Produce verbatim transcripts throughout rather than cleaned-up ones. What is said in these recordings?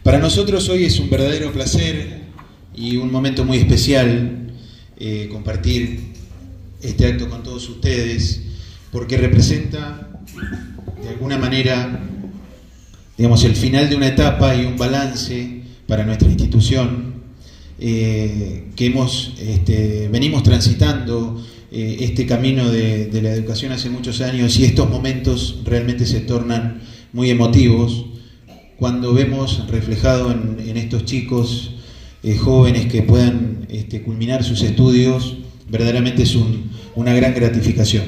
Para nosotros hoy es un verdadero placer y un momento muy especial eh, compartir este acto con todos ustedes, porque representa de alguna manera, digamos, el final de una etapa y un balance para nuestra institución eh, que hemos este, venimos transitando eh, este camino de, de la educación hace muchos años, y estos momentos realmente se tornan muy emotivos cuando vemos reflejado en, en estos chicos eh, jóvenes que puedan este, culminar sus estudios. Verdaderamente es un, una gran gratificación.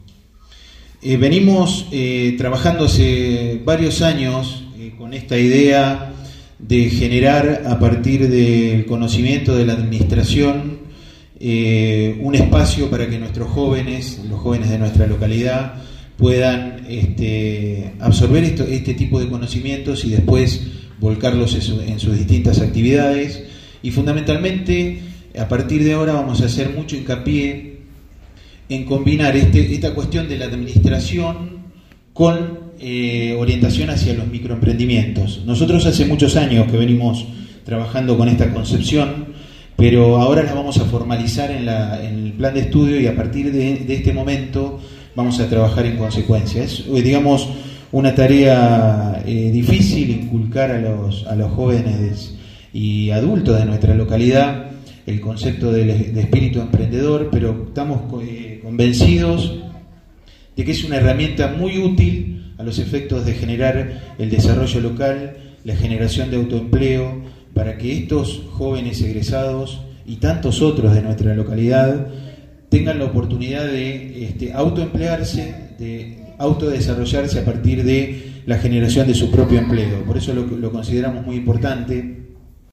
Eh, venimos eh, trabajando hace varios años eh, con esta idea de generar, a partir del conocimiento de la administración, eh, un espacio para que nuestros jóvenes, los jóvenes de nuestra localidad, puedan este, absorber esto, este tipo de conocimientos y después volcarlos en, su, en sus distintas actividades. Y fundamentalmente, a partir de ahora vamos a hacer mucho hincapié en combinar este, esta cuestión de la administración con eh, orientación hacia los microemprendimientos. Nosotros hace muchos años que venimos trabajando con esta concepción, pero ahora la vamos a formalizar en, la, en el plan de estudio, y a partir de, de este momento vamos a trabajar en consecuencia. Es, digamos, una tarea eh, difícil inculcar a los, a los jóvenes y adultos de nuestra localidad el concepto de, de espíritu emprendedor, pero estamos eh, convencidos de que es una herramienta muy útil a los efectos de generar el desarrollo local, la generación de autoempleo, para que estos jóvenes egresados y tantos otros de nuestra localidad tengan la oportunidad de este, autoemplearse, de autodesarrollarse a partir de la generación de su propio empleo. Por eso lo, lo consideramos muy importante.